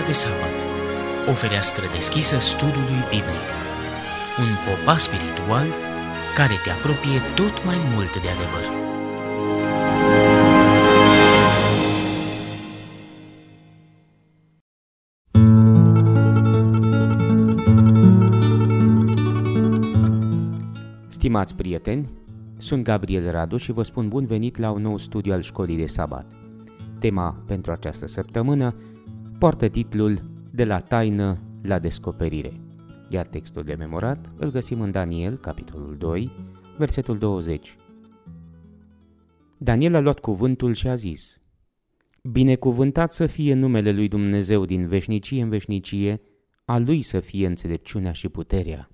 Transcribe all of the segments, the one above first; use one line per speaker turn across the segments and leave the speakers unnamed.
de sabat, o fereastră deschisă studiului biblic, un popas spiritual care te apropie tot mai mult de adevăr.
Stimați prieteni, sunt Gabriel Radu și vă spun bun venit la un nou studiu al Școlii de Sabat. Tema pentru această săptămână poartă titlul De la taină la descoperire, iar textul de memorat îl găsim în Daniel, capitolul 2, versetul 20. Daniel a luat cuvântul și a zis: Binecuvântat să fie numele lui Dumnezeu din veșnicie în veșnicie, a lui să fie înțelepciunea și puterea.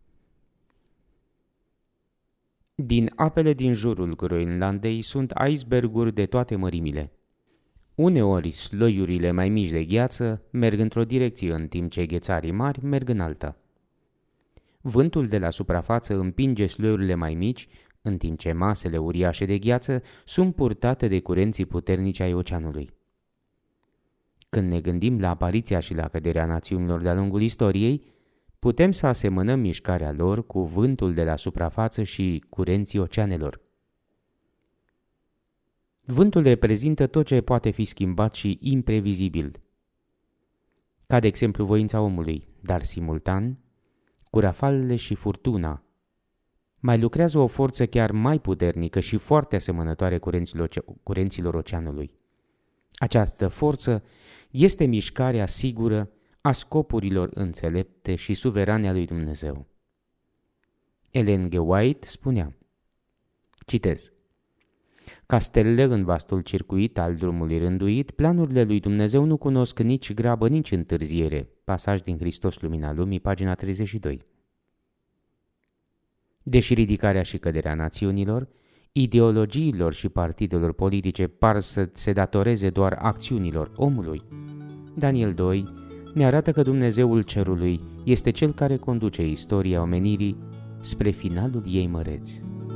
Din apele din jurul Groenlandei sunt iceberguri de toate mărimile. Uneori, sloiurile mai mici de gheață merg într-o direcție, în timp ce ghețarii mari merg în alta. Vântul de la suprafață împinge sloiurile mai mici, în timp ce masele uriașe de gheață sunt purtate de curenții puternici ai oceanului. Când ne gândim la apariția și la căderea națiunilor de-a lungul istoriei, putem să asemănăm mișcarea lor cu vântul de la suprafață și curenții oceanelor. Vântul reprezintă tot ce poate fi schimbat și imprevizibil, ca de exemplu voința omului, dar simultan, cu rafalele și furtuna, mai lucrează o forță chiar mai puternică și foarte asemănătoare curenților oceanului. Această forță este mișcarea sigură a scopurilor înțelepte și suverane a lui Dumnezeu. Ellen G. White spunea, citez: Ca stelele în vastul circuit al drumului rânduit, planurile lui Dumnezeu nu cunosc nici grabă, nici întârziere. Pasaj din Hristos, Lumina Lumii, pagina 32. Deși ridicarea și căderea națiunilor, ideologiilor și partidelor politice par să se datoreze doar acțiunilor omului, Daniel 2 ne arată că Dumnezeul cerului este cel care conduce istoria omenirii spre finalul ei măreț.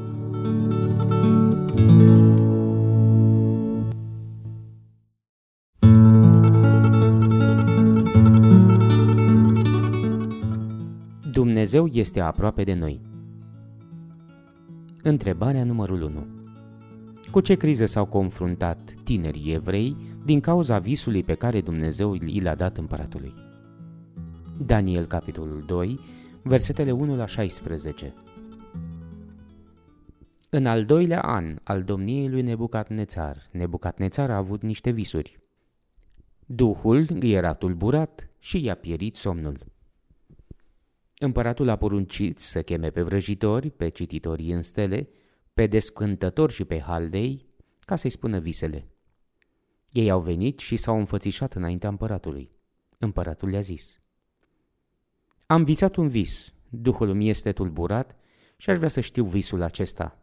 Dumnezeu este aproape de noi. Întrebarea numărul 1. Cu ce criză s-au confruntat tinerii evrei din cauza visului pe care Dumnezeu i l-a dat împăratului? Daniel, capitolul 2, versetele 1 la 16. În al doilea an al domniei lui Nebucadnețar a avut niște visuri. Duhul era tulburat și i-a pierit somnul. Împăratul a poruncit să cheme pe vrăjitori, pe cititorii în stele, pe descântători și pe haldei, ca să-i spună visele. Ei au venit și s-au înfățișat înaintea împăratului. Împăratul le-a zis: Am visat un vis, duhul mi este tulburat și aș vrea să știu visul acesta.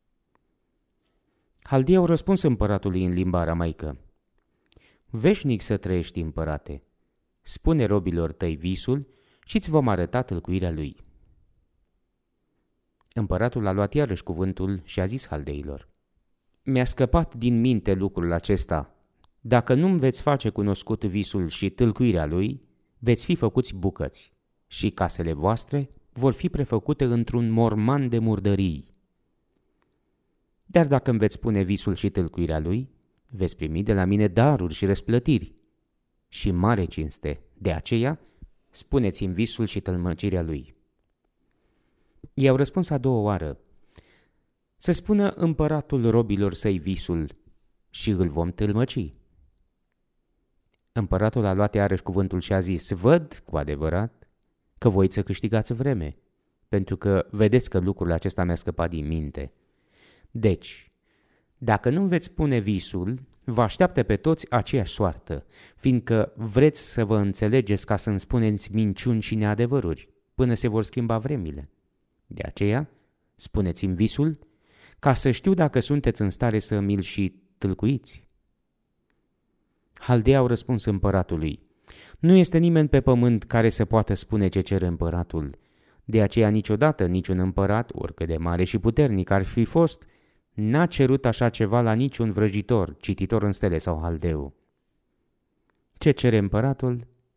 Haldei au răspuns împăratului în limba aramaică: Veșnic să trăiești, împărate, spune robilor tăi visul și îți vom arăta tâlcuirea lui. Împăratul a luat iarăși cuvântul și a zis haldeilor: Mi-a scăpat din minte lucrul acesta. Dacă nu-mi veți face cunoscut visul și tâlcuirea lui, veți fi făcuți bucăți și casele voastre vor fi prefăcute într-un morman de murdării. Dar dacă îmi veți spune visul și tâlcuirea lui, veți primi de la mine daruri și răsplătiri și mare cinste. De aceea, spuneți-mi visul și tălmăcirea lui. I-au răspuns a doua oară: Să spună împăratul robilor săi visul și îl vom tâlmăci. Împăratul a luat iarăși cuvântul și a zis: Văd cu adevărat că voiți să câștigați vreme, pentru că vedeți că lucrul acesta mi-a scăpat din minte. Deci, dacă nu veți spune visul, vă așteaptă pe toți aceeași soartă, fiindcă vreți să vă înțelegeți ca să-mi spuneți minciuni și neadevăruri, până se vor schimba vremile. De aceea, spuneți-mi visul, ca să știu dacă sunteți în stare să mi-l și tâlcuiți. Haldei au răspuns împăratului: Nu este nimeni pe pământ care să poată spune ce cere împăratul. De aceea niciodată niciun împărat, oricât de mare și puternic ar fi fost, n-a cerut așa ceva la niciun vrăjitor, cititor în stele sau haldeu. Ce cere împăratul,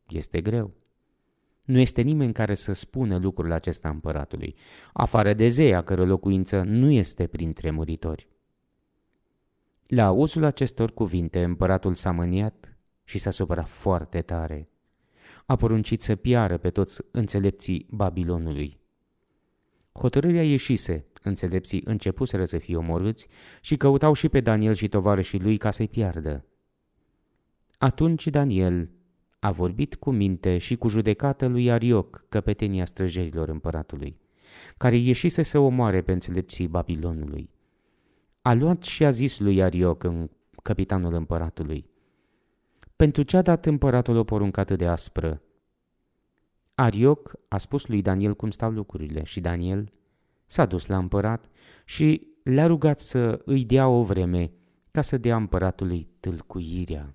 Este greu. Nu este nimeni care să spună lucrul acesta împăratului, afară de zei, a căror locuință nu este printre muritori. La auzul acestor cuvinte, împăratul s-a mâniat și s-a supărat foarte tare. A poruncit să piară pe toți înțelepții Babilonului. Hotărârea ieșise, înțelepții începuseră să fie omorâți și căutau și pe Daniel și tovarășii lui ca să-i piardă. Atunci Daniel a vorbit cu minte și cu judecată lui Arioc, căpetenia străjerilor împăratului, care ieșise să omoare pe înțelepții Babilonului. A luat și a zis lui Arioc, capitanul împăratului: pentru ce a dat împăratul o poruncă atât de aspră? Arioc a spus lui Daniel cum stau lucrurile și Daniel s-a dus la împărat și le-a rugat să îi dea o vreme ca să dea împăratului tâlcuirea.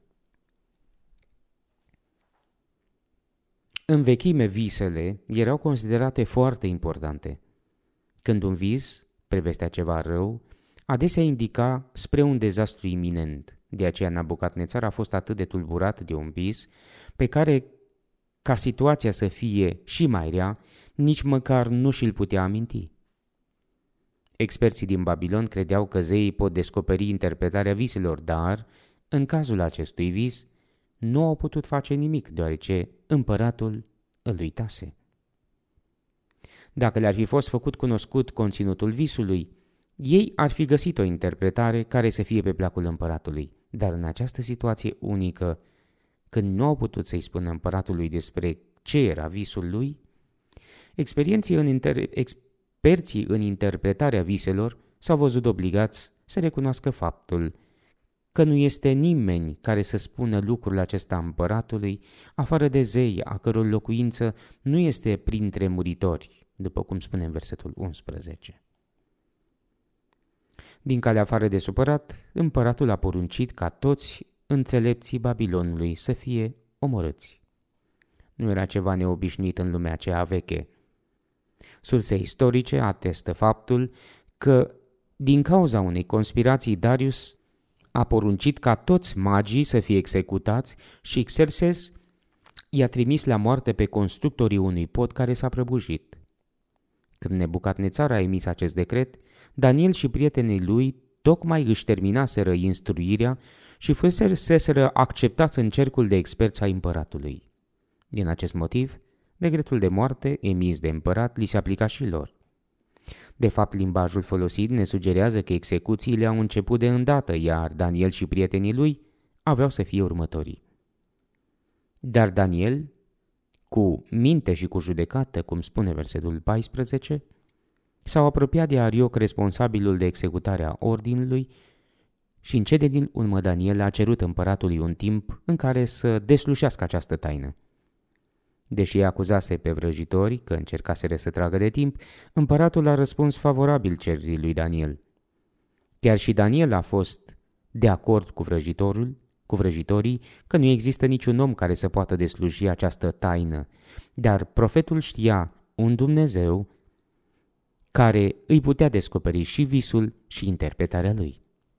În vechime, visele erau considerate foarte importante. Când un vis prevestea ceva rău, adesea indica spre un dezastru iminent. De aceea Nabucadnețar a fost atât de tulburat de un vis pe care, ca situația să fie și mai rea, nici măcar nu și-l putea aminti. Experții din Babilon credeau că zeii pot descoperi interpretarea viselor, dar, în cazul acestui vis, nu au putut face nimic, deoarece împăratul îl uitase. Dacă le-ar fi fost făcut cunoscut conținutul visului, ei ar fi găsit o interpretare care să fie pe placul împăratului, dar în această situație unică, când nu au putut să-i spună împăratului despre ce era visul lui, experții în interpretarea viselor s-au văzut obligați să recunoască faptul că nu este nimeni care să spună lucrul acesta împăratului, afară de zei, a căror locuință nu este printre muritori, după cum spune în versetul 11. Din calea afară de supărat, împăratul a poruncit ca toți înțelepții Babilonului să fie omorâți. Nu era ceva neobișnuit în lumea aceea veche. Surse istorice atestă faptul că, din cauza unei conspirații, Darius a poruncit ca toți magii să fie executați și Xerxes i-a trimis la moarte pe constructorii unui pod care s-a prăbușit. Când Nebucadnețar a emis acest decret, Daniel și prietenii lui tocmai își terminaseră instruirea și fuseseră acceptați în cercul de experți ai împăratului. Din acest motiv, decretul de moarte emis de împărat li se aplica și lor. De fapt, limbajul folosit ne sugerează că execuțiile au început de îndată, iar Daniel și prietenii lui aveau să fie următorii. Dar Daniel, cu minte și cu judecată, cum spune versetul 14, s-au apropiat de Arioc, responsabilul de executarea ordinului, și în cele din urmă Daniel a cerut împăratului un timp în care să deslușească această taină. Deși îi acuzase pe vrăjitori că încercaseră să tragă de timp, împăratul a răspuns favorabil cererii lui Daniel. Chiar și Daniel a fost de acord cu vrăjitorii că nu există niciun om care să poată desluși această taină, dar profetul știa un Dumnezeu care îi putea descoperi și visul și interpretarea lui.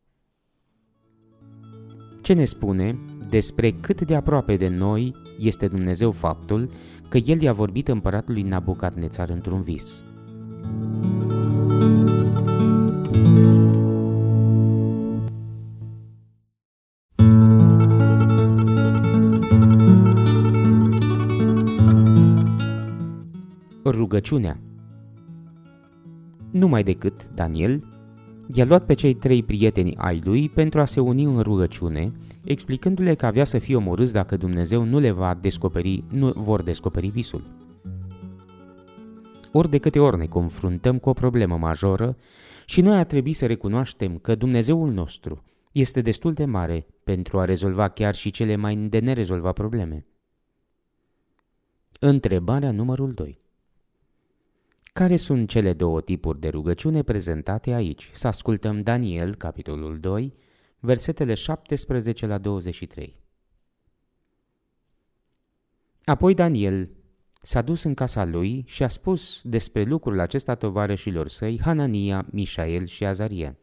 Ce ne spune despre cât de aproape de noi este Dumnezeu faptul că El i-a vorbit împăratului Nabucadnețar într-un vis? Rugăciunea. Numai decât Daniel i-a luat pe cei 3 prieteni ai lui pentru a se uni în rugăciune, explicându-le că avea să fie omorâți dacă Dumnezeu nu vor descoperi visul. Ori de câte ori ne confruntăm cu o problemă majoră și noi ar trebui să recunoaștem că Dumnezeul nostru este destul de mare pentru a rezolva chiar și cele mai de nerezolvat probleme. Întrebarea numărul 2. Care sunt cele 2 tipuri de rugăciune prezentate aici? Să ascultăm Daniel, capitolul 2, versetele 17 la 23. Apoi Daniel s-a dus în casa lui și a spus despre lucrul acesta tovarășilor săi, Hanania, Mișael și Azaria,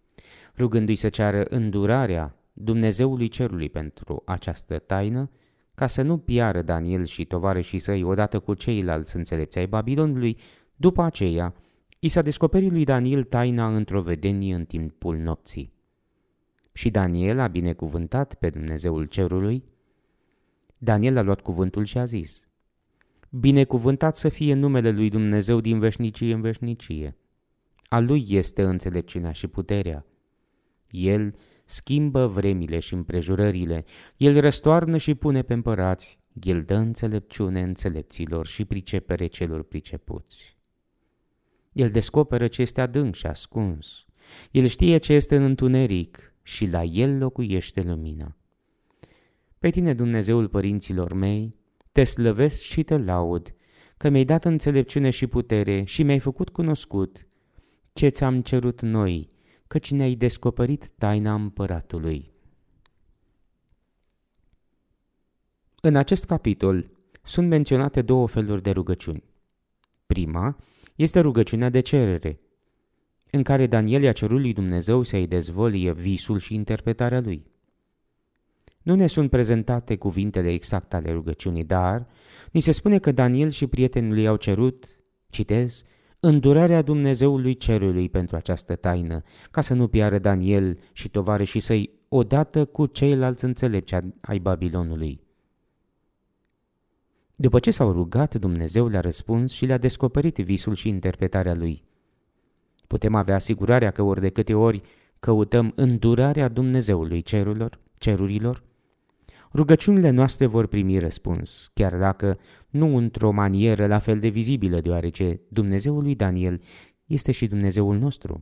rugându-i să ceară îndurarea Dumnezeului cerului pentru această taină, ca să nu piară Daniel și tovarășii săi odată cu ceilalți înțelepți ai Babilonului. După aceea, i s-a descoperit lui Daniel taina într-o vedenie în timpul nopții. Și Daniel a binecuvântat pe Dumnezeul cerului. Daniel a luat cuvântul și a zis: binecuvântat să fie numele lui Dumnezeu din veșnicie în veșnicie. A lui este înțelepciunea și puterea. El schimbă vremile și împrejurările, el răstoarnă și pune pe împărați, el dă înțelepciune înțelepților și pricepere celor pricepuți. El descoperă ce este adânc și ascuns, el știe ce este în întuneric și la el locuiește lumina. Pe tine, Dumnezeul părinților mei, te slăvesc și te laud, că mi-ai dat înțelepciune și putere și mi-ai făcut cunoscut ce ți-am cerut noi, căci ne-ai descoperit taina împăratului. În acest capitol sunt menționate două feluri de rugăciuni. Prima este rugăciunea de cerere, în care Daniel i-a cerut lui Dumnezeu să-i dezvăluie visul și interpretarea lui. Nu ne sunt prezentate cuvintele exacte ale rugăciunii, dar ni se spune că Daniel și prietenii lui au cerut, citez, îndurarea Dumnezeului cerului pentru această taină, ca să nu piară Daniel și tovarășii săi odată cu ceilalți înțelepți ai Babilonului. După ce s-au rugat, Dumnezeu le-a răspuns și le-a descoperit visul și interpretarea lui. Putem avea asigurarea că ori de câte ori căutăm îndurarea Dumnezeului cerurilor, rugăciunile noastre vor primi răspuns, chiar dacă nu într-o manieră la fel de vizibilă, deoarece Dumnezeul lui Daniel este și Dumnezeul nostru.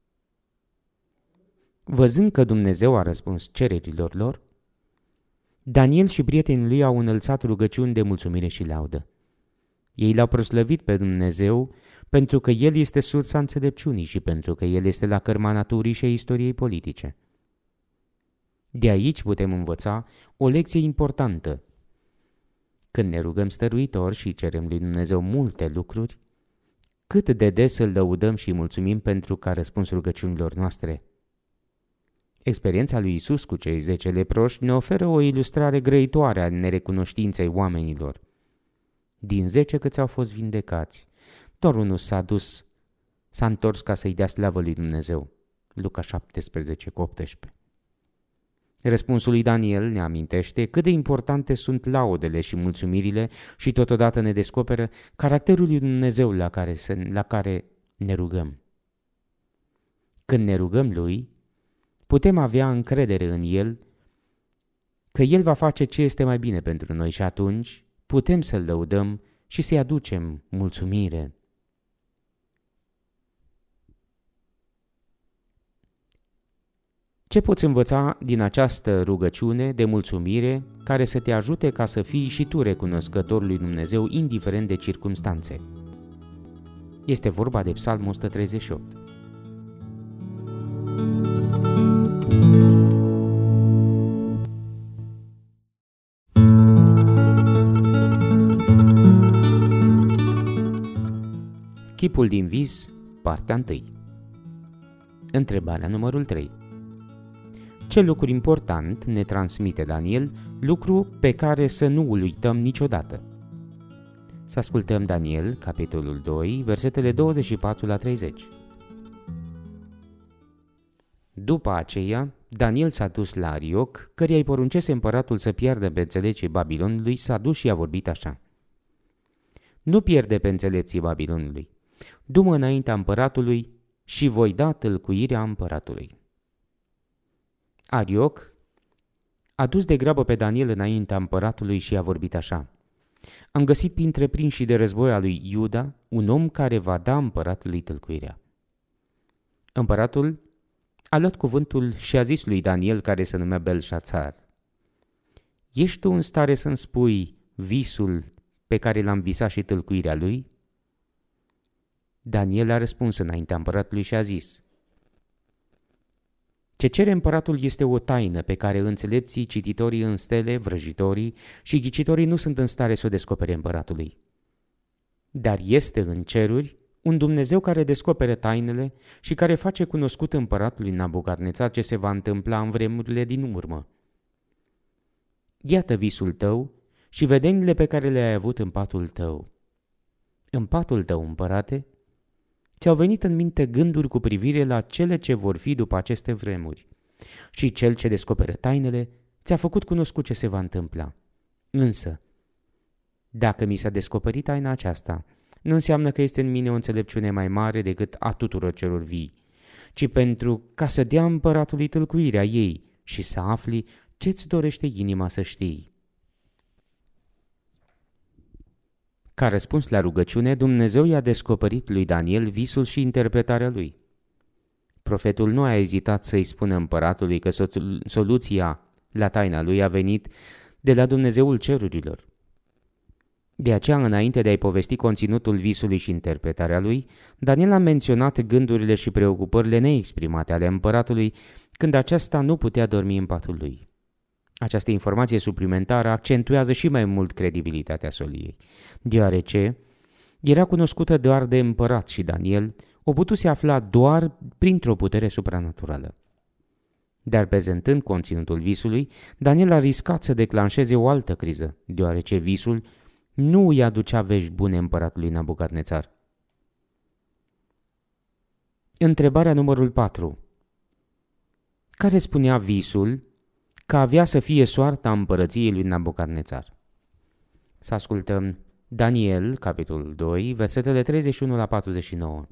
Văzând că Dumnezeu a răspuns cererilor lor, Daniel și prietenii lui au înălțat rugăciuni de mulțumire și laudă. Ei l-au proslăvit pe Dumnezeu pentru că El este sursa înțelepciunii și pentru că El este la cărma naturii și a istoriei politice. De aici putem învăța o lecție importantă. Când ne rugăm stăruitor și cerem lui Dumnezeu multe lucruri, cât de des îl lăudăm și îi mulțumim pentru că a răspuns rugăciunilor noastre. Experiența lui Iisus cu cei 10 leproși ne oferă o ilustrare grăitoare a nerecunoștinței oamenilor. Din 10 câți au fost vindecați, doar unul s-a întors ca să-i dea slavă lui Dumnezeu. Luca 17:18. Răspunsul lui Daniel ne amintește cât de importante sunt laudele și mulțumirile și totodată ne descoperă caracterul lui Dumnezeu la care ne rugăm. Când ne rugăm lui, putem avea încredere în El că El va face ce este mai bine pentru noi și atunci putem să-L lăudăm și să-i aducem mulțumire. Ce poți învăța din această rugăciune de mulțumire care să te ajute ca să fii și tu recunoscător lui Dumnezeu indiferent de circumstanțe? Este vorba de Psalmul 138. Chipul din vis, partea 1. Întrebarea numărul 3. Ce lucru important ne transmite Daniel, lucru pe care să nu îl uităm niciodată? Să ascultăm Daniel, capitolul 2, versetele 24 la 30. După aceea, Daniel s-a dus la Arioc, căreia îi poruncese împăratul să piardă pe înțelepții Babilonului, s-a dus și a vorbit așa: nu pierde pe înțelepții Babilonului, du-mă înaintea împăratului și voi da tâlcuirea împăratului. Arioc a dus de grabă pe Daniel înaintea împăratului și a vorbit așa: am găsit printre prinșii de război al lui Iuda un om care va da împăratului tâlcuirea. Împăratul a luat cuvântul și a zis lui Daniel, care se numea Belșațar: ești tu în stare să-mi spui visul pe care l-am visat și tâlcuirea lui? Daniel a răspuns înaintea împăratului și a zis: ce cere împăratul este o taină pe care înțelepții, cititorii în stele, vrăjitorii și ghicitorii nu sunt în stare să o descopere împăratului. Dar este în ceruri un Dumnezeu care descoperă tainele și care face cunoscut împăratului Nabucadnețar ce se va întâmpla în vremurile din urmă. Iată visul tău și vedenile pe care le-ai avut în patul tău. În patul tău, împărate, ți-au venit în minte gânduri cu privire la cele ce vor fi după aceste vremuri. Și cel ce descoperă tainele ți-a făcut cunoscut ce se va întâmpla. Însă, dacă mi s-a descoperit taina aceasta, nu înseamnă că este în mine o înțelepciune mai mare decât a tuturor celor vii, ci pentru ca să dea împăratului tâlcuirea ei și să afli ce-ți dorește inima să știi. Ca răspuns la rugăciune, Dumnezeu i-a descoperit lui Daniel visul și interpretarea lui. Profetul nu a ezitat să-i spună împăratului că soluția la taina lui a venit de la Dumnezeul cerurilor. De aceea, înainte de a-i povesti conținutul visului și interpretarea lui, Daniel a menționat gândurile și preocupările neexprimate ale împăratului când acesta nu putea dormi în patul lui. Această informație suplimentară accentuează și mai mult credibilitatea soliei, deoarece era cunoscută doar de împărat și Daniel o putuse afla doar printr-o putere supranaturală. Dar prezentând conținutul visului, Daniel a riscat să declanșeze o altă criză, deoarece visul nu îi aducea vești bune împăratului Nabucadnețar. Întrebarea numărul 4. Care spunea visul că avea să fie soarta împărăției lui Nabucadnețar? Să ascultăm Daniel, capitolul 2, versetele 31 la 49.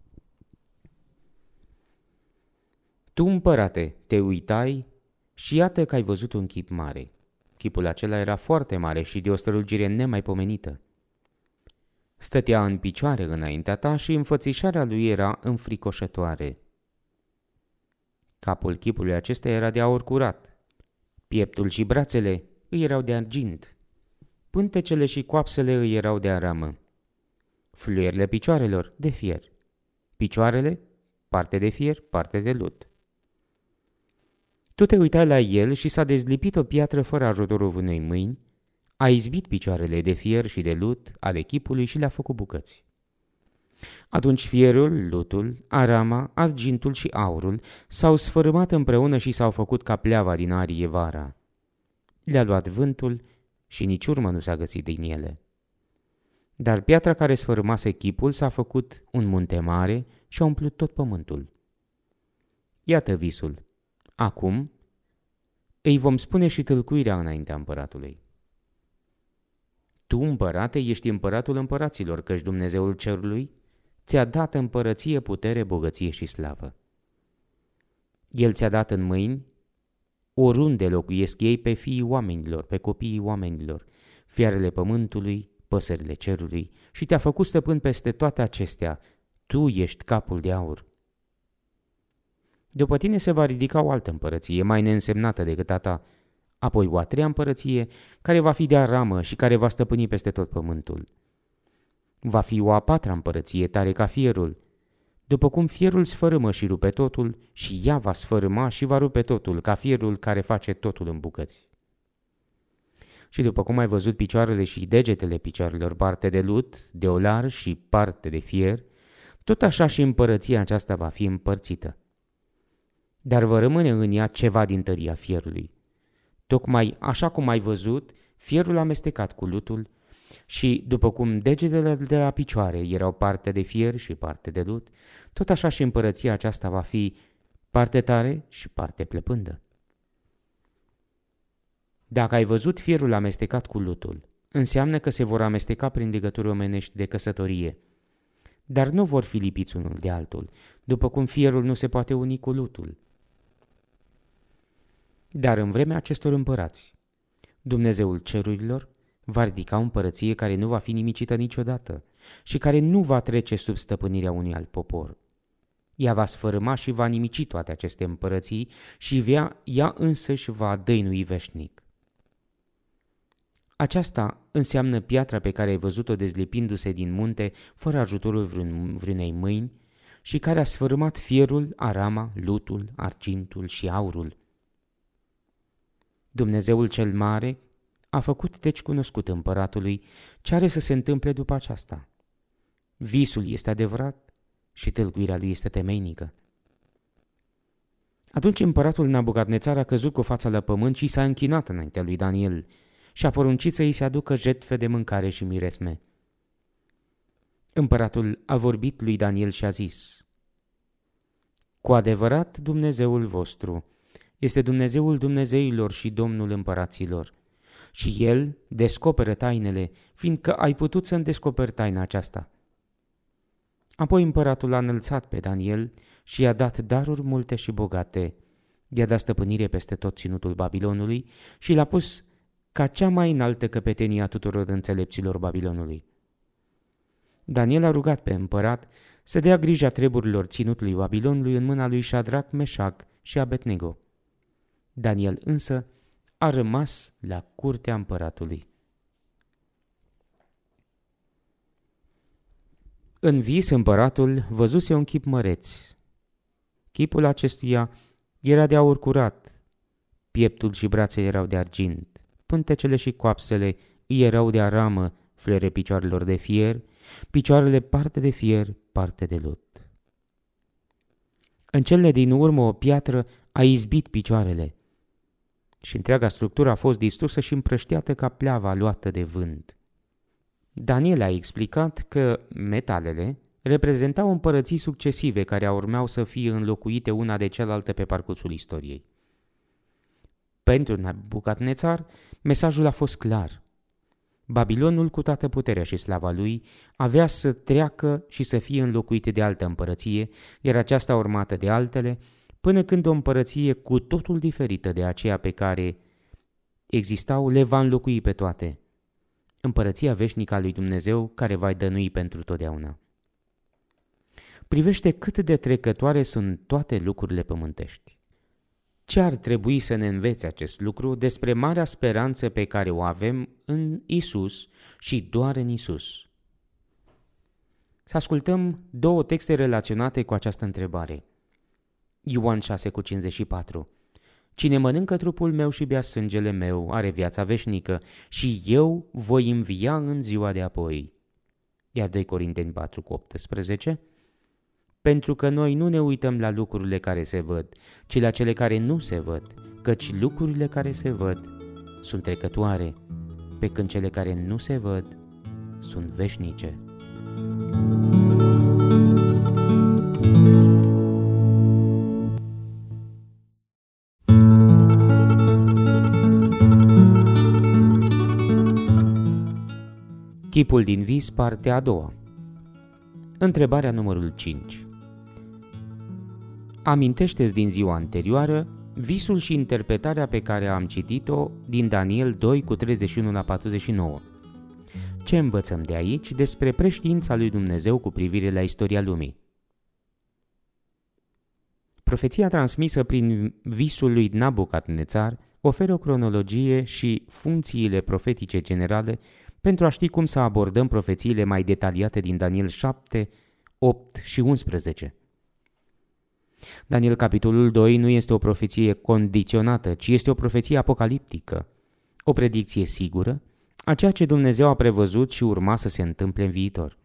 Tu, împărate, te uitai și iată că ai văzut un chip mare. Chipul acela era foarte mare și de o strălucire nemaipomenită. Stătea în picioare înaintea ta și înfățișarea lui era înfricoșătoare. Capul chipului acesta era de aur curat, pieptul și brațele îi erau de argint, pântecele și coapsele îi erau de aramă, fluierele picioarelor de fier, picioarele parte de fier, parte de lut. Tu te uitai la el și s-a dezlipit o piatră fără ajutorul unei mâini, a izbit picioarele de fier și de lut ale chipului și le-a făcut bucăți. Atunci fierul, lutul, arama, argintul și aurul s-au sfărâmat împreună și s-au făcut ca pleava din arie vara. Le-a luat vântul și nici urmă nu s-a găsit din ele. Dar piatra care sfărâmase chipul s-a făcut un munte mare și a umplut tot pământul. Iată visul. Acum îi vom spune și tâlcuirea înaintea împăratului. Tu, împărate, ești împăratul împăraților, căci Dumnezeul cerului ți-a dat împărăție, putere, bogăție și slavă. El ți-a dat în mâini oriunde locuiesc ei pe fiii oamenilor, pe copiii oamenilor, fiarele pământului, păsările cerului și te-a făcut stăpân peste toate acestea. Tu ești capul de aur. După tine se va ridica o altă împărăție, mai neînsemnată decât a ta, apoi o a treia împărăție, care va fi de aramă și care va stăpâni peste tot pământul. Va fi o a patra împărăție, tare ca fierul. După cum fierul sfărâmă și rupe totul, și ea va sfărâma și va rupe totul, ca fierul care face totul în bucăți. Și după cum ai văzut picioarele și degetele picioarelor parte de lut, de olar și parte de fier, tot așa și împărăția aceasta va fi împărțită. Dar va rămâne în ea ceva din tăria fierului. Tocmai așa cum ai văzut, fierul amestecat cu lutul și după cum degetele de la picioare erau parte de fier și parte de lut, tot așa și împărăția aceasta va fi parte tare și parte plăpândă. Dacă ai văzut fierul amestecat cu lutul, înseamnă că se vor amesteca prin legături omenești de căsătorie, dar nu vor fi lipiți unul de altul, după cum fierul nu se poate uni cu lutul. Dar în vremea acestor împărați, Dumnezeul cerurilor va ridica o împărăție care nu va fi nimicită niciodată și care nu va trece sub stăpânirea unui alt popor. Ea va sfărâma și va nimici toate aceste împărății și ea însăși va dăinui veșnic. Aceasta înseamnă piatra pe care ai văzut-o dezlipindu-se din munte fără ajutorul vreunei mâini și care a sfărâmat fierul, arama, lutul, argintul și aurul. Dumnezeul cel mare a făcut deci cunoscut împăratului ce are să se întâmple după aceasta. Visul este adevărat și tâlcuirea lui este temeinică. Atunci împăratul Nabucadnețar a căzut cu fața la pământ și s-a închinat înaintea lui Daniel și a poruncit să îi se aducă jertfe de mâncare și miresme. Împăratul a vorbit lui Daniel și a zis: Cu adevărat Dumnezeul vostru este Dumnezeul dumnezeilor și Domnul împăraților, și El descoperă tainele, fiindcă ai putut să-mi descoperi taina aceasta. Apoi împăratul a înălțat pe Daniel și i-a dat daruri multe și bogate, i-a dat stăpânire peste tot ținutul Babilonului și l-a pus ca cea mai înaltă căpetenie a tuturor înțelepților Babilonului. Daniel a rugat pe împărat să dea grija treburilor ținutului Babilonului în mâna lui Șadrac, Meșac și Abednego. Daniel însă a rămas la curtea împăratului. În vis împăratul văzuse un chip măreț. Chipul acestuia era de aur curat, pieptul și brațele erau de argint, pântecele și coapsele îi erau de aramă, fluiere picioarelor de fier, picioarele parte de fier, parte de lut. În cele din urmă o piatră a izbit picioarele și întreaga structură a fost distrusă și împrăștiată ca pleava luată de vânt. Daniel a explicat că metalele reprezentau împărății succesive care urmeau să fie înlocuite una de cealaltă pe parcursul istoriei. Pentru Nabucadnețar, mesajul a fost clar. Babilonul, cu toată puterea și slava lui, avea să treacă și să fie înlocuit de altă împărăție, iar aceasta urmată de altele, până când o împărăție cu totul diferită de aceea pe care existau le va înlocui pe toate. Împărăția veșnică a lui Dumnezeu care va dănui pentru totdeauna. Privește cât de trecătoare sunt toate lucrurile pământești. Ce ar trebui să ne învețe acest lucru despre marea speranță pe care o avem în Isus și doar în Isus? Să ascultăm două texte relaționate cu această întrebare. Ioan 6,54. Cine mănâncă trupul meu și bea sângele meu are viața veșnică și eu voi învia în ziua de apoi. Iar 2 Corinteni 4,18. Pentru că noi nu ne uităm la lucrurile care se văd, ci la cele care nu se văd, căci lucrurile care se văd sunt trecătoare, pe când cele care nu se văd sunt veșnice. Chipul din vis, partea a doua. Întrebarea numărul 5. Amintește-ți din ziua anterioară visul și interpretarea pe care am citit-o din Daniel 2 cu 31 la 49. Ce învățăm de aici despre preștiința lui Dumnezeu cu privire la istoria lumii? Profeția transmisă prin visul lui Nabucadnețar oferă o cronologie și funcțiile profetice generale pentru a ști cum să abordăm profețiile mai detaliate din Daniel 7, 8 și 11. Daniel capitolul 2 nu este o profeție condiționată, ci este o profeție apocaliptică, o predicție sigură a ceea ce Dumnezeu a prevăzut și urma să se întâmple în viitor.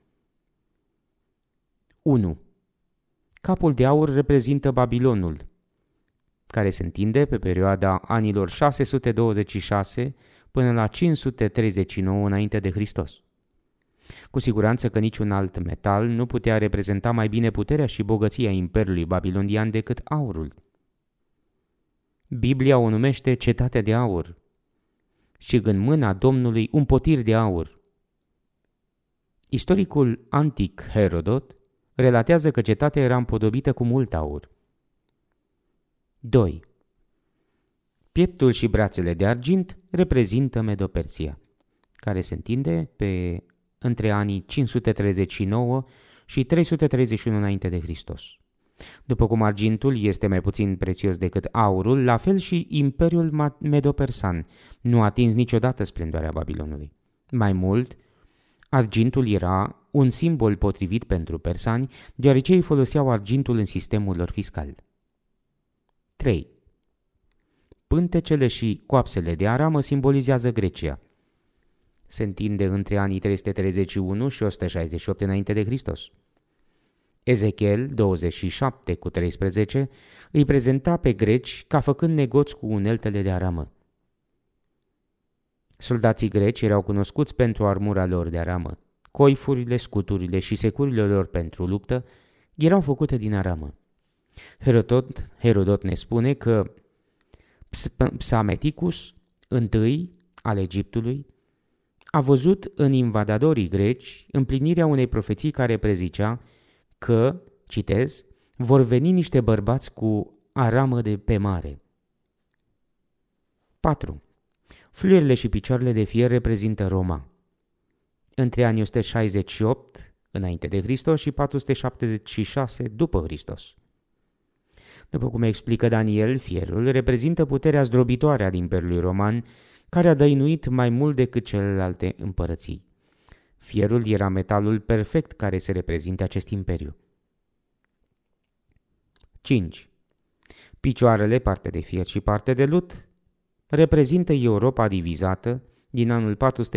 1. Capul de aur reprezintă Babilonul, care se întinde pe perioada anilor 626 până la 539 înainte de Hristos. Cu siguranță că niciun alt metal nu putea reprezenta mai bine puterea și bogăția Imperiului Babilonian decât aurul. Biblia o numește cetatea de aur și în mâna Domnului un potir de aur. Istoricul antic Herodot relatează că cetatea era împodobită cu mult aur. 2. Pieptul și brațele de argint reprezintă Medo-Persia, care se întinde între anii 539 și 331 înainte de Hristos. După cum argintul este mai puțin prețios decât aurul, la fel și Imperiul Medo-Persan nu a atins niciodată splendoarea Babilonului. Mai mult, argintul era un simbol potrivit pentru persani, deoarece ei foloseau argintul în sistemul lor fiscal. 3. Pântecele și coapsele de aramă simbolizează Grecia. Se întinde între anii 331 și 168 înainte de Hristos. Ezechiel 27 cu 13 îi prezenta pe greci ca făcând negoți cu uneltele de aramă. Soldații greci erau cunoscuți pentru armura lor de aramă. Coifurile, scuturile și securile lor pentru luptă erau făcute din aramă. Herodot ne spune că Psameticus, I al Egiptului, a văzut în invadadorii greci împlinirea unei profeții care prezicea că, citez, vor veni niște bărbați cu aramă de pe mare. 4. Fluierele și picioarele de fier reprezintă Roma. Între anii 168 înainte de Hristos și 476 după Hristos. După cum explică Daniel, fierul reprezintă puterea zdrobitoare a Imperiului Roman, care a dăinuit mai mult decât celelalte împărății. Fierul era metalul perfect care să reprezinte acest imperiu. 5. Picioarele, parte de fier și parte de lut, reprezintă Europa divizată din anul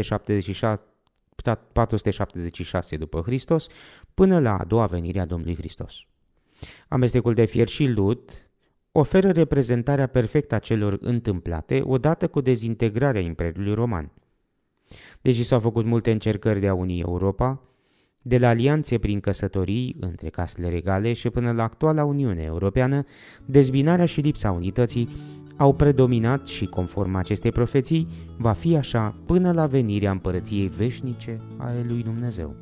476 după Hristos până la a doua venire a Domnului Hristos. Amestecul de fier și lut oferă reprezentarea perfectă a celor întâmplate odată cu dezintegrarea Imperiului Roman. Deși s-au făcut multe încercări de a uni Europa, de la alianțe prin căsătorii între casele regale și până la actuala Uniune Europeană, dezbinarea și lipsa unității au predominat și, conform acestei profeții, va fi așa până la venirea împărăției veșnice a lui Dumnezeu.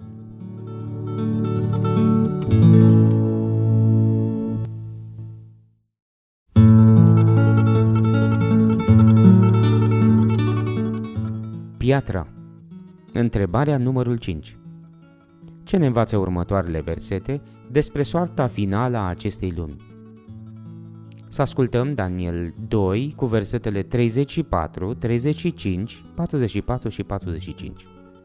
Piatra. Întrebarea numărul 5. Ce ne învață următoarele versete despre soarta finală a acestei lumi? Să ascultăm Daniel 2 cu versetele 34, 35, 44 și 45.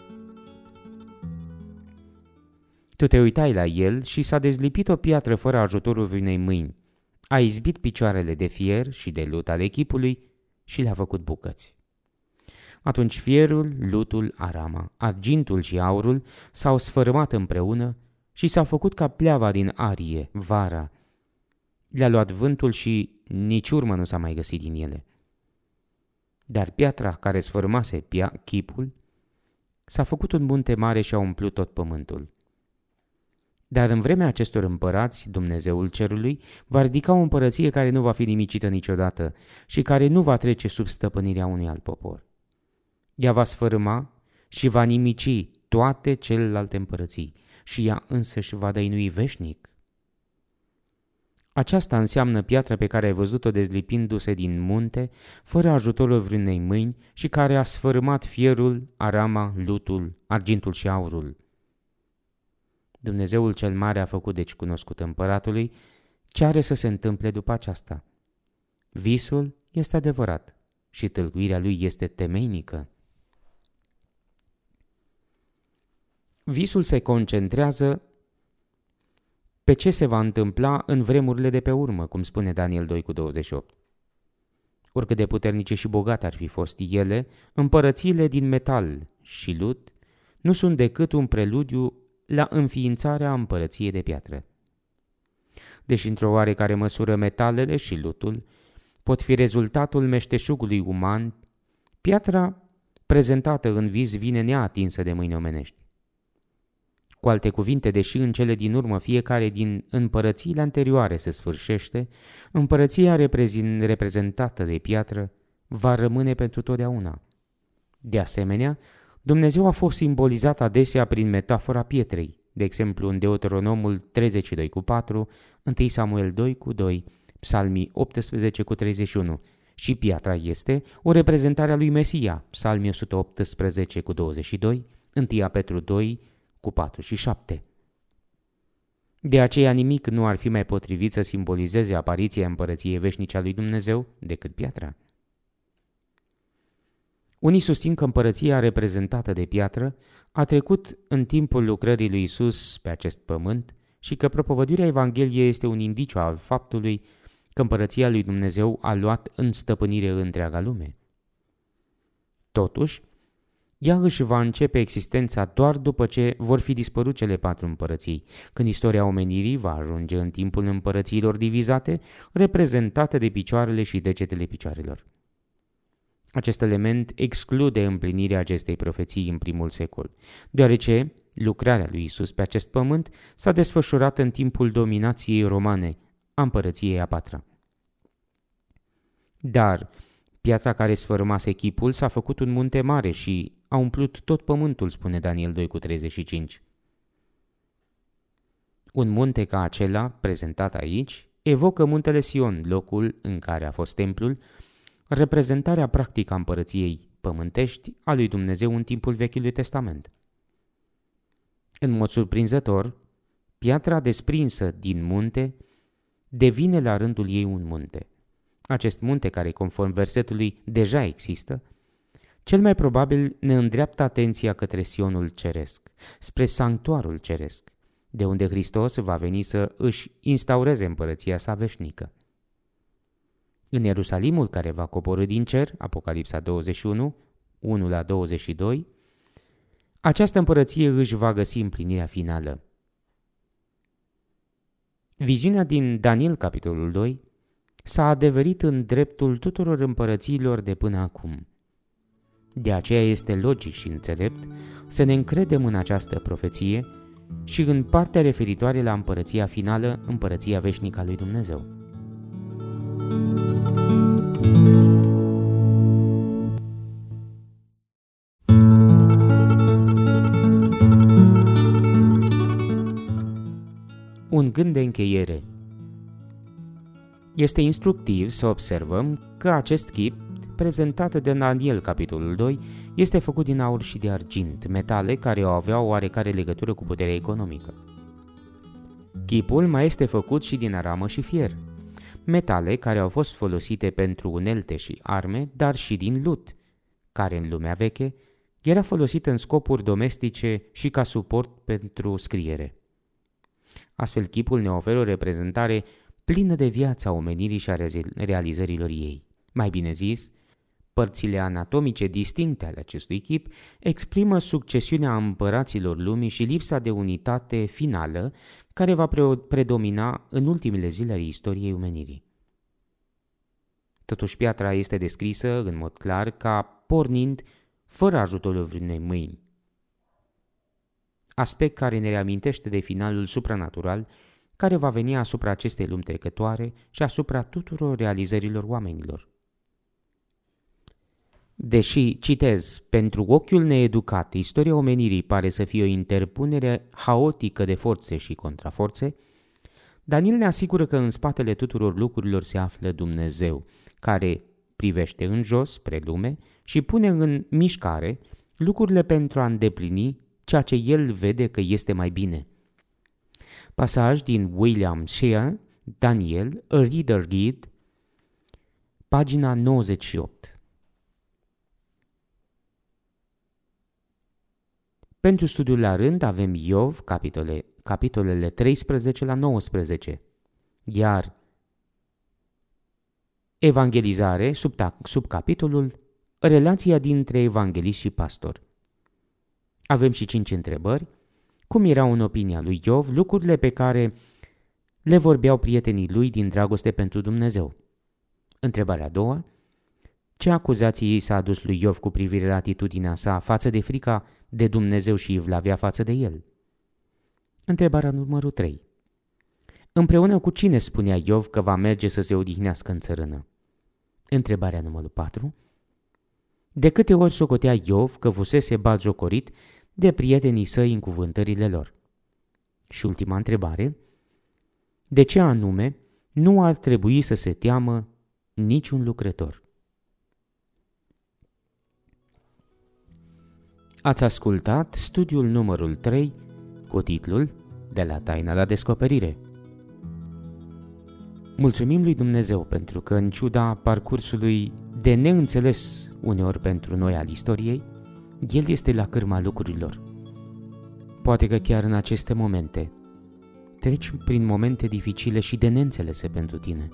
Tu te uitai la el și s-a dezlipit o piatră fără ajutorul unei mâini. A izbit picioarele de fier și de lut al echipului și le-a făcut bucăți. Atunci fierul, lutul, arama, argintul și aurul s-au sfărâmat împreună și s-au făcut ca pleava din arie, vara. Le-a luat vântul și nici urmă nu s-a mai găsit din ele. Dar piatra care sfărâmase chipul s-a făcut un munte mare și a umplut tot pământul. Dar în vremea acestor împărați, Dumnezeul cerului va ridica o împărăție care nu va fi nimicită niciodată și care nu va trece sub stăpânirea unui alt popor. Ea va sfărâma și va nimici toate celelalte împărății și ea însăși va dăinui veșnic. Aceasta înseamnă piatra pe care ai văzut-o dezlipindu-se din munte, fără ajutorul vreunei mâini și care a sfărâmat fierul, arama, lutul, argintul și aurul. Dumnezeul cel mare a făcut deci cunoscut împăratului ce are să se întâmple după aceasta. Visul este adevărat și tâlcuirea lui este temeinică. Visul se concentrează pe ce se va întâmpla în vremurile de pe urmă, cum spune Daniel 2 cu 28. Oricât de puternice și bogate ar fi fost ele, împărățiile din metal și lut nu sunt decât un preludiu la înființarea împărăției de piatră. Deși într-o oarecare măsură metalele și lutul pot fi rezultatul meșteșugului uman, piatra prezentată în vis vine neatinsă de mâini omenești. Cu alte cuvinte, deși în cele din urmă fiecare din împărățiile anterioare se sfârșește, împărăția reprezentată de piatră va rămâne pentru totdeauna. De asemenea, Dumnezeu a fost simbolizat adesea prin metafora pietrei, de exemplu în Deuteronomul 32 cu 4, 1 Samuel 2 cu 2, Psalmii 18 cu 31, și piatra este o reprezentare a lui Mesia, Psalmii 118 cu 22, 1 Petru 2 cu 4 și 7. De aceea nimic nu ar fi mai potrivit să simbolizeze apariția împărăției veșnice a lui Dumnezeu decât piatra. Unii susțin că împărăția reprezentată de piatră a trecut în timpul lucrării lui Isus pe acest pământ și că propovăduirea Evangheliei este un indiciu al faptului că împărăția lui Dumnezeu a luat în stăpânire întreaga lume. Totuși, ea își va începe existența doar după ce vor fi dispărut cele 4 împărății, când istoria omenirii va ajunge în timpul împărățiilor divizate, reprezentate de picioarele și degetele picioarelor. Acest element exclude împlinirea acestei profeții în primul secol, deoarece lucrarea lui Isus pe acest pământ s-a desfășurat în timpul dominației romane a împărăției a patra. Dar piatra care sfărâmase chipul s-a făcut un munte mare și a umplut tot pământul, spune Daniel 2:35. Un munte ca acela, prezentat aici, evocă muntele Sion, locul în care a fost templul, reprezentarea practică a împărăției pământești a lui Dumnezeu în timpul Vechiului Testament. În mod surprinzător, piatra desprinsă din munte devine la rândul ei un munte. Acest munte, care conform versetului deja există, cel mai probabil ne îndreaptă atenția către Sionul ceresc, spre sanctuarul ceresc, de unde Hristos va veni să își instaureze împărăția sa veșnică. În Ierusalimul care va coborî din cer, Apocalipsa 21, 1-22, această împărăție își va găsi împlinirea finală. Viziunea din Daniel, capitolul 2, s-a adeverit în dreptul tuturor împărățiilor de până acum. De aceea este logic și înțelept să ne încredem în această profeție și în partea referitoare la împărăția finală, împărăția veșnică a lui Dumnezeu. Un gând de încheiere. Este instructiv să observăm că acest chip, prezentat de Daniel, capitolul 2, este făcut din aur și de argint, metale care aveau oarecare legătură cu puterea economică. Chipul mai este făcut și din aramă și fier, metale care au fost folosite pentru unelte și arme, dar și din lut, care în lumea veche era folosit în scopuri domestice și ca suport pentru scriere. Astfel, chipul ne oferă o reprezentare plină de viața omenirii și a realizărilor ei. Mai bine zis, părțile anatomice distincte ale acestui chip exprimă succesiunea împăraților lumii și lipsa de unitate finală care va predomina în ultimele zile ale istoriei omenirii. Totuși, piatra este descrisă în mod clar ca pornind fără ajutorul vreunei mâini, aspect care ne reamintește de finalul supranatural care va veni asupra acestei lumi trecătoare și asupra tuturor realizărilor oamenilor. Deși, citez, pentru ochiul needucat, istoria omenirii pare să fie o interpunere haotică de forțe și contraforțe, Daniel ne asigură că în spatele tuturor lucrurilor se află Dumnezeu, care privește în jos spre lume și pune în mișcare lucrurile pentru a îndeplini ceea ce el vede că este mai bine. Pasaj din William Shea, Daniel, A Reader Guide, pagina 98. Pentru studiul la rând avem Iov, capitolele 13 la 19, iar Evangelizare, sub capitolul Relația dintre evanghelist și pastor. Avem și 5 întrebări. Cum erau în opinia lui Iov lucrurile pe care le vorbeau prietenii lui din dragoste pentru Dumnezeu? Întrebarea a doua. Ce acuzații i s-a adus lui Iov cu privire la atitudinea sa față de frica de Dumnezeu și evlavia față de el? Întrebarea numărul 3. Împreună cu cine spunea Iov că va merge să se odihnească în țărână? Întrebarea numărul 4. De câte ori socotea Iov că fusese batjocorit de prietenii săi în cuvântările lor? Și ultima întrebare. De ce anume nu ar trebui să se teamă niciun lucrător? Ați ascultat studiul numărul 3 cu titlul De la taina la descoperire. Mulțumim lui Dumnezeu pentru că, în ciuda parcursului de neînțeles uneori pentru noi al istoriei, El este la cârma lucrurilor. Poate că chiar în aceste momente treci prin momente dificile și de neînțelese pentru tine.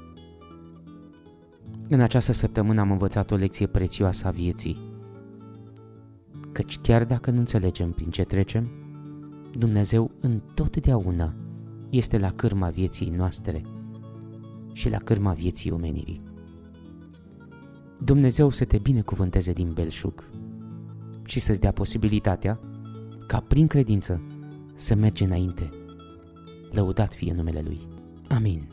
În această săptămână am învățat o lecție prețioasă a vieții, căci chiar dacă nu înțelegem prin ce trecem, Dumnezeu întotdeauna este la cârma vieții noastre și la cârma vieții omenirii. Dumnezeu să te binecuvânteze din belșug și să-ți dea posibilitatea ca prin credință să mergi înainte. Lăudat fie numele Lui. Amin.